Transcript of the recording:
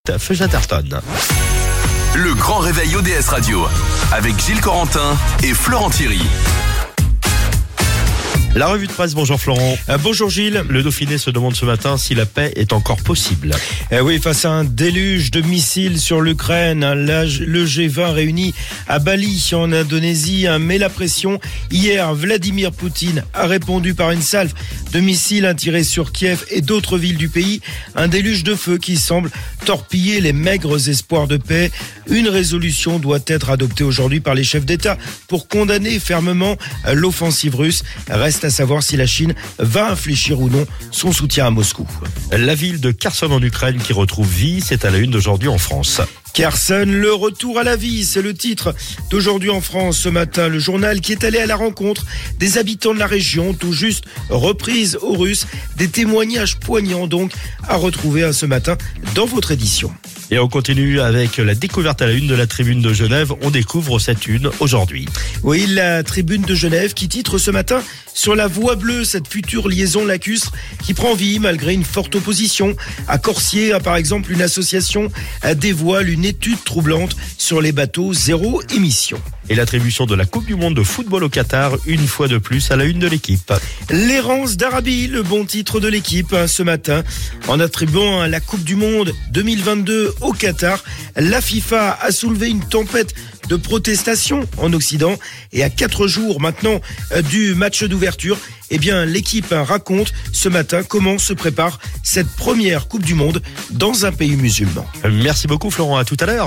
Feu Chatterton. Le grand réveil ODS Radio avec Gilles Corentin et Florent Thierry. La revue de presse, bonjour Florent. Bonjour Gilles. Le Dauphiné se demande ce matin si la paix est encore possible. Oui, face à un déluge de missiles sur l'Ukraine, le G20 réuni à Bali en Indonésie met la pression. Hier, Vladimir Poutine a répondu par une salve de missiles tirés sur Kiev et d'autres villes du pays. Un déluge de feu qui semble torpiller les maigres espoirs de paix. Une résolution doit être adoptée aujourd'hui par les chefs d'État pour condamner fermement l'offensive russe. Reste à savoir si la Chine va infléchir ou non son soutien à Moscou. La ville de Kherson en Ukraine qui retrouve vie, c'est à la une d'aujourd'hui en France. Kherson, le retour à la vie, c'est le titre d'aujourd'hui en France. Ce matin, le journal qui est allé à la rencontre des habitants de la région, tout juste reprise aux Russes. Des témoignages poignants donc à retrouver ce matin dans votre édition. Et on continue avec la découverte à la une de la Tribune de Genève. On découvre cette une aujourd'hui. Oui, la Tribune de Genève qui titre ce matin sur la voie bleue, cette future liaison lacustre qui prend vie malgré une forte opposition. À Corsier, par exemple, une association dévoile une étude troublante sur les bateaux zéro émission. Et l'attribution de la Coupe du Monde de football au Qatar, une fois de plus à la une de l'équipe. L'errance d'Arabie, le bon titre de l'équipe ce matin. En attribuant la Coupe du Monde 2022 au Qatar, la FIFA a soulevé une tempête de protestation en Occident. Et à 4 jours maintenant du match d'ouverture, l'équipe raconte ce matin comment se prépare cette première Coupe du Monde dans un pays musulman. Merci beaucoup Florent, à tout à l'heure.